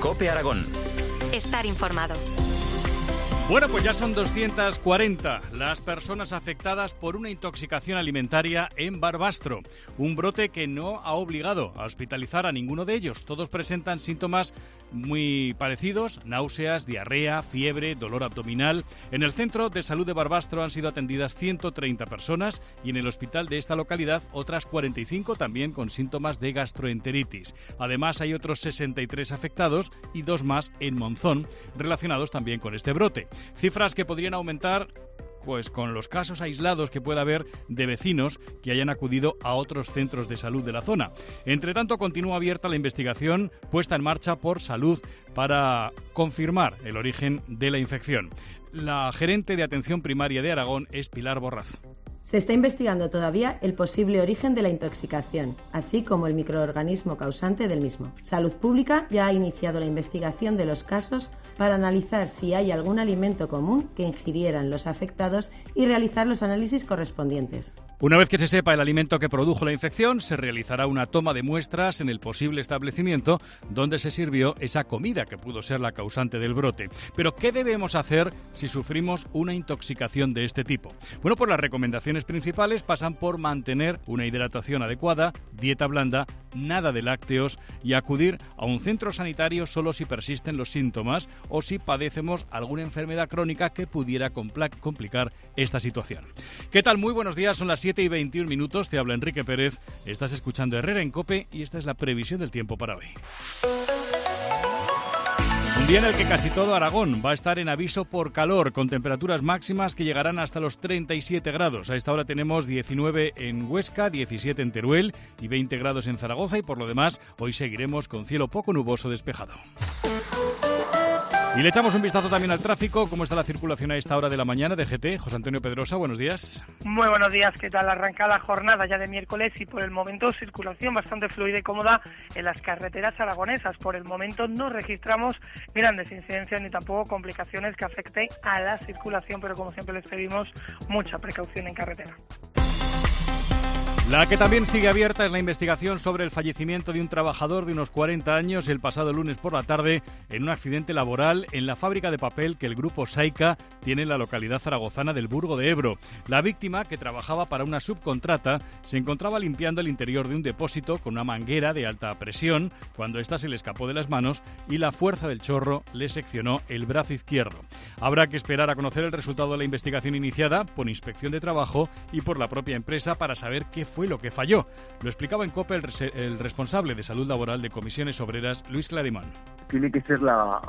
COPE Aragón. Estar informado. Bueno, pues ya son 240 las personas afectadas por una intoxicación alimentaria en Barbastro. Un brote que no ha obligado a hospitalizar a ninguno de ellos. Todos presentan síntomas muy parecidos: náuseas, diarrea, fiebre, dolor abdominal. En el centro de salud de Barbastro han sido atendidas 130 personas y en el hospital de esta localidad otras 45 también con síntomas de gastroenteritis. Además hay otros 63 afectados y 2 más en Monzón relacionados también con este brote. Cifras que podrían aumentar pues con los casos aislados que pueda haber de vecinos que hayan acudido a otros centros de salud de la zona. Entre tanto, continúa abierta la investigación puesta en marcha por Salud para confirmar el origen de la infección. La gerente de Atención Primaria de Aragón es Pilar Borraz. Se está investigando todavía el posible origen de la intoxicación, así como el microorganismo causante del mismo. Salud Pública ya ha iniciado la investigación de los casos para analizar si hay algún alimento común que ingirieran los afectados y realizar los análisis correspondientes. Una vez que se sepa el alimento que produjo la infección, se realizará una toma de muestras en el posible establecimiento donde se sirvió esa comida que pudo ser la causante del brote. Pero, ¿qué debemos hacer si sufrimos una intoxicación de este tipo? Bueno, pues las recomendaciones principales pasan por mantener una hidratación adecuada, dieta blanda, nada de lácteos y acudir a un centro sanitario solo si persisten los síntomas o si padecemos alguna enfermedad crónica que pudiera complicar esta situación. ¿Qué tal? Muy buenos días, son las 7:21. Te habla Enrique Pérez, estás escuchando Herrera en COPE y esta es la previsión del tiempo para hoy. Un día en el que casi todo Aragón va a estar en aviso por calor, con temperaturas máximas que llegarán hasta los 37 grados. A esta hora tenemos 19 en Huesca, 17 en Teruel y 20 grados en Zaragoza, y por lo demás hoy seguiremos con cielo poco nuboso despejado. Y le echamos un vistazo también al tráfico. ¿Cómo está la circulación a esta hora de la mañana? DGT, José Antonio Pedrosa, buenos días. Muy buenos días, ¿qué tal? Arranca la jornada ya de miércoles y por el momento circulación bastante fluida y cómoda en las carreteras aragonesas. Por el momento no registramos grandes incidencias ni tampoco complicaciones que afecten a la circulación, pero como siempre les pedimos mucha precaución en carretera. La que también sigue abierta es la investigación sobre el fallecimiento de un trabajador de unos 40 años el pasado lunes por la tarde en un accidente laboral en la fábrica de papel que el grupo Saica tiene en la localidad zaragozana del Burgo de Ebro. La víctima, que trabajaba para una subcontrata, se encontraba limpiando el interior de un depósito con una manguera de alta presión cuando ésta se le escapó de las manos y la fuerza del chorro le seccionó el brazo izquierdo. Habrá que esperar a conocer el resultado de la investigación iniciada por Inspección de Trabajo y por la propia empresa para saber qué fue lo que falló. Lo explicaba en COPE el responsable de Salud Laboral de Comisiones Obreras, Luis Clarimón. Tiene que ser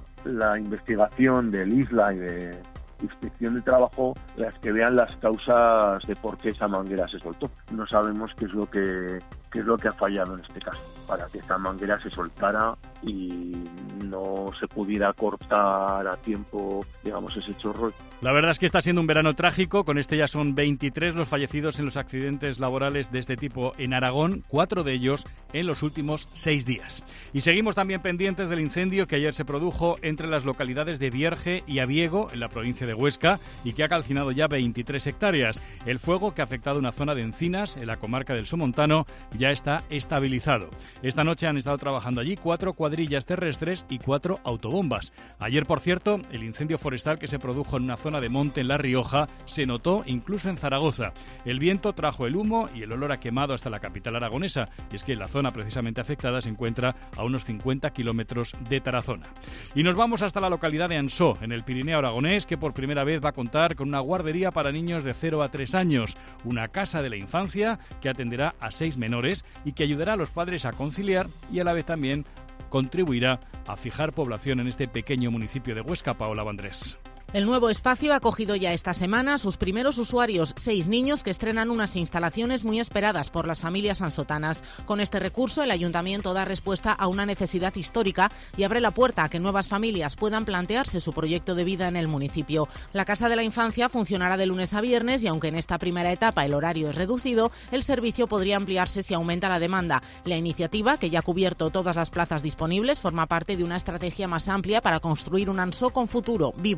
la investigación del ISLA y de Inspección de Trabajo las que vean las causas de por qué esa manguera se soltó. No sabemos qué es lo que ha fallado en este caso, para que esta manguera se soltara y no se pudiera cortar a tiempo, digamos, ese chorro. La verdad es que está siendo un verano trágico. Con este ya son 23 los fallecidos en los accidentes laborales de este tipo en Aragón, 4 de ellos en los últimos 6 días. Y seguimos también pendientes del incendio que ayer se produjo entre las localidades de Vierge y Abiego, en la provincia de Huesca, y que ha calcinado ya 23 hectáreas. El fuego, que ha afectado una zona de encinas en la comarca del Somontano, ya está estabilizado. Esta noche han estado trabajando allí 4 cuadrillas terrestres y 4 autobombas. Ayer, por cierto, el incendio forestal que se produjo en una zona de monte en La Rioja se notó incluso en Zaragoza. El viento trajo el humo y el olor a quemado hasta la capital aragonesa, y es que la zona precisamente afectada se encuentra a unos 50 kilómetros de Tarazona. Y nos vamos hasta la localidad de Ansó, en el Pirineo aragonés, que por primera vez va a contar con una guardería para niños de 0 a 3 años, una casa de la infancia que atenderá a 6 menores y que ayudará a los padres a conciliar y a la vez también contribuirá a fijar población en este pequeño municipio de Huesca. Paola Vandrés. El nuevo espacio ha acogido ya esta semana a sus primeros usuarios, 6 niños que estrenan unas instalaciones muy esperadas por las familias ansotanas. Con este recurso, el ayuntamiento da respuesta a una necesidad histórica y abre la puerta a que nuevas familias puedan plantearse su proyecto de vida en el municipio. La Casa de la Infancia funcionará de lunes a viernes y aunque en esta primera etapa el horario es reducido, el servicio podría ampliarse si aumenta la demanda. La iniciativa, que ya ha cubierto todas las plazas disponibles, forma parte de una estrategia más amplia para construir un Ansó con futuro, vivo, habitable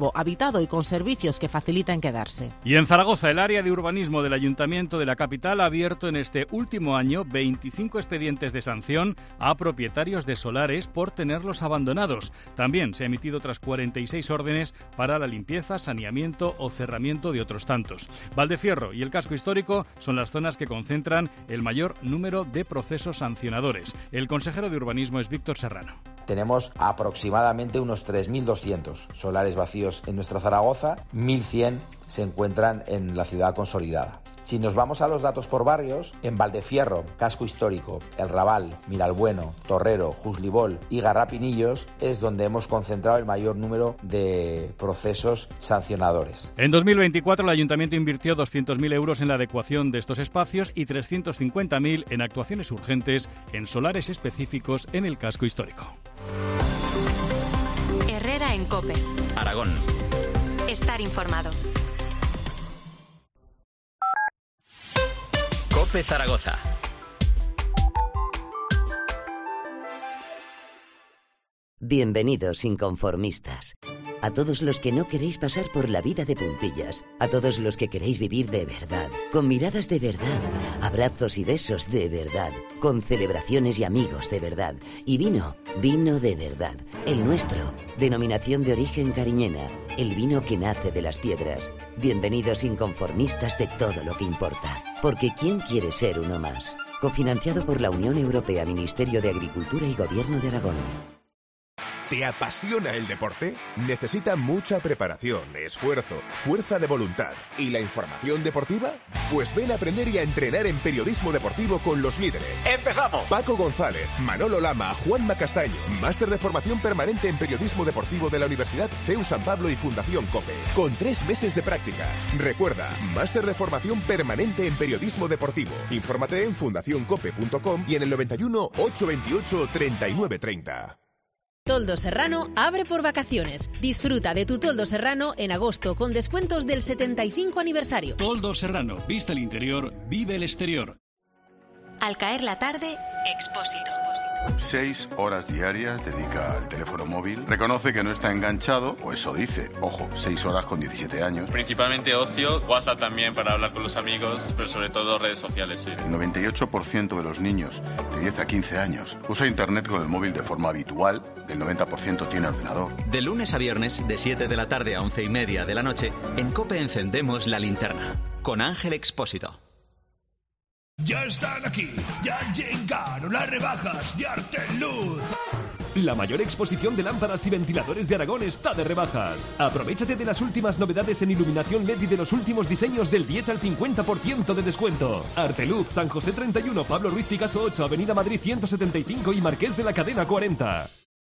cuidado y con servicios que facilitan quedarse. Y en Zaragoza, el área de urbanismo del Ayuntamiento de la capital ha abierto en este último año 25 expedientes de sanción a propietarios de solares por tenerlos abandonados. También se ha emitido otras 46 órdenes para la limpieza, saneamiento o cerramiento de otros tantos. Valdefierro y el casco histórico son las zonas que concentran el mayor número de procesos sancionadores. El consejero de urbanismo es Víctor Serrano. Tenemos aproximadamente unos 3.200 solares vacíos en nuestra Zaragoza, 1.100 se encuentran en la ciudad consolidada. Si nos vamos a los datos por barrios, en Valdefierro, Casco Histórico, El Raval, Miralbueno, Torrero, Juslibol y Garrapinillos es donde hemos concentrado el mayor número de procesos sancionadores. En 2024 el Ayuntamiento invirtió 200.000 euros en la adecuación de estos espacios y 350.000 en actuaciones urgentes en solares específicos en el casco histórico. Herrera en COPE. Aragón. Estar informado. COPE Zaragoza. Bienvenidos inconformistas. A todos los que no queréis pasar por la vida de puntillas, a todos los que queréis vivir de verdad, con miradas de verdad, abrazos y besos de verdad, con celebraciones y amigos de verdad, y vino de verdad, el nuestro, denominación de origen cariñena, el vino que nace de las piedras. Bienvenidos inconformistas de todo lo que importa, porque ¿quién quiere ser uno más? Cofinanciado por la Unión Europea, Ministerio de Agricultura y Gobierno de Aragón. ¿Te apasiona el deporte? Necesita mucha preparación, esfuerzo, fuerza de voluntad. ¿Y la información deportiva? Pues ven a aprender y a entrenar en periodismo deportivo con los líderes. ¡Empezamos! Paco González, Manolo Lama, Juanma Castaño. Máster de formación permanente en periodismo deportivo de la Universidad CEU San Pablo y Fundación COPE. Con 3 meses de prácticas. Recuerda, máster de formación permanente en periodismo deportivo. Infórmate en fundacioncope.com y en el 91 828 3930. Toldo Serrano abre por vacaciones. Disfruta de tu Toldo Serrano en agosto con descuentos del 75 aniversario. Toldo Serrano, vista el interior, vive el exterior. Al caer la tarde, Expósito. 6 horas diarias dedica al teléfono móvil. Reconoce que no está enganchado, o eso dice. Ojo, 6 horas con 17 años. Principalmente ocio, WhatsApp también para hablar con los amigos, pero sobre todo redes sociales, sí. El 98% de los niños de 10 a 15 años usa internet con el móvil de forma habitual. El 90% tiene ordenador. De lunes a viernes, de 7 de la tarde a 11:30 de la noche, en COPE encendemos la linterna. Con Ángel Expósito. Ya están aquí, ya llegaron las rebajas de Arteluz. La mayor exposición de lámparas y ventiladores de Aragón está de rebajas. Aprovechate de las últimas novedades en iluminación LED y de los últimos diseños del 10 al 50% de descuento. Arteluz, San José 31, Pablo Ruiz Picasso 8, Avenida Madrid 175 y Marqués de la Cadena 40.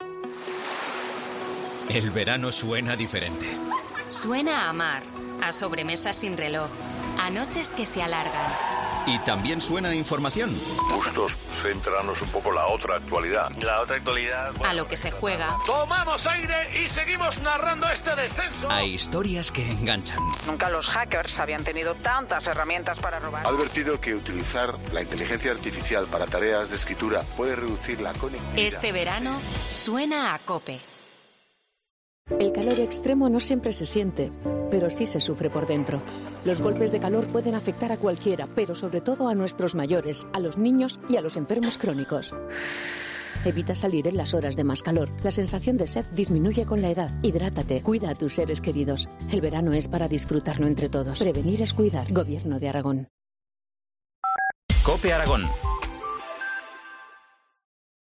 El verano suena diferente. Suena a mar, a sobremesas sin reloj, a noches que se alargan. Y también suena a información. Bustos, centrarnos un poco la otra actualidad. La otra actualidad... A lo que se juega. ¡Tomamos aire y seguimos narrando este descenso! A historias que enganchan. Nunca los hackers habían tenido tantas herramientas para robar. Ha advertido que utilizar la inteligencia artificial para tareas de escritura puede reducir la conectividad. Este verano suena a COPE. El calor extremo no siempre se siente, pero sí se sufre por dentro. Los golpes de calor pueden afectar a cualquiera, pero sobre todo a nuestros mayores, a los niños y a los enfermos crónicos. Evita salir en las horas de más calor. La sensación de sed disminuye con la edad. Hidrátate, cuida a tus seres queridos. El verano es para disfrutarlo entre todos. Prevenir es cuidar. Gobierno de Aragón. COPE Aragón.